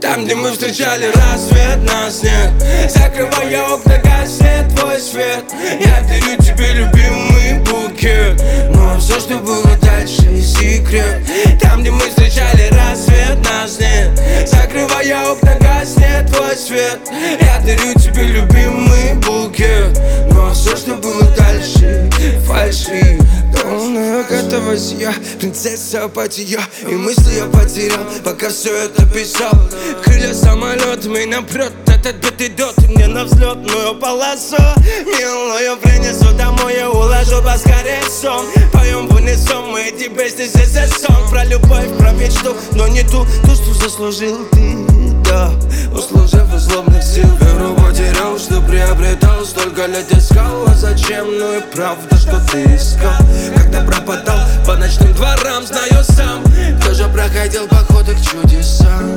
Там, где мы встречали рассвет, нас нет. Закрывая окна, гаснет твой свет. Я дарю тебе любимый букет, но все, что было дальше, секрет. Там, где мы встречали рассвет, нас нет. Закрывая окна, гаснет твой свет. Я дарю тебе любимый букет, но все, что было дальше, фальши. Полная готова я, принцесса апатия. И мысли я потерял, пока все это писал. Крылья самолетами напрот, этот бит идет мне на взлетную полосу. Милую принесу домой, я уложу поскорее сон. Поем в унисон, мы эти песни здесь сон. Про любовь, про мечту, но не ту, что заслужил ты, да. Услужив из злобных сил, веру потерял, что приобретал. Столько лет искал, а зачем? Ну и правда, что ты искал. Когда пропадал по ночным дворам, знаю сам, кто же проходил походы к чудесам.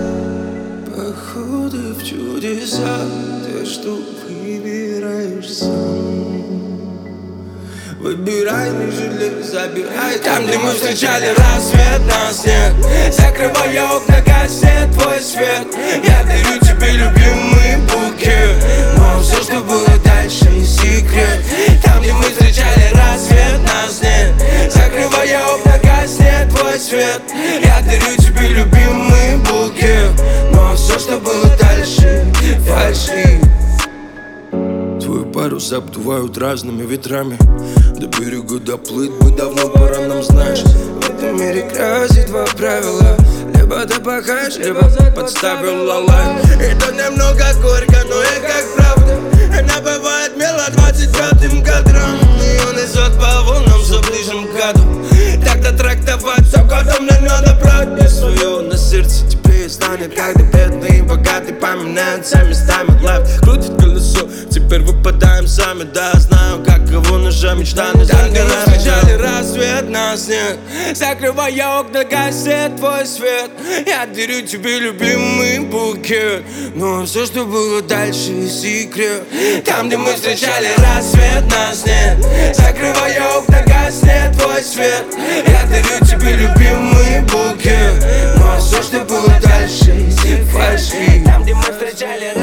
Походы в чудеса, ты что выбираешь сам. Выбирай, не жалей, забирай. Там, где мы встречали рассвет, нас нет. Закрывая окна, гаснет твой свет. Я дарю тебе любимый букет, но все, что было дальше, секрет. Там, где мы встречали рассвет, нас нет. Закрывая окна, гаснет твой свет. Я дарю тебе любимый букет, но все, что было дальше, фальши. Твой парус обдувают разными ветрами. До берега доплыть бы давно пора нам, знаешь. В этом мире грязи два правила: либо ты пахаешь, либо подставил лалай. И то немного горько, но и как правда. Она бывает мило 25-м кадром. Ее несет по волнам все ближе к аду. Тогда трактовать все годом не надо брать. Несу его на сердце, теплее станет, когда бедный и богатый поминаются местами. Лайф крутит колесо, теперь выпадаем сами. Да, знаю, как его нужна мечта, но там, где мы встречали рассвет, нас нет. Закрывая окна, гаснет твой свет. Я дарю тебе любимый букет, но все, что было дальше, секрет. Там, где мы встречали рассвет, нас нет. Закрывая окна, гаснет твой свет. Я дарю тебе любимый букет, но все, что было дальше, фальши. Там, где мы встречали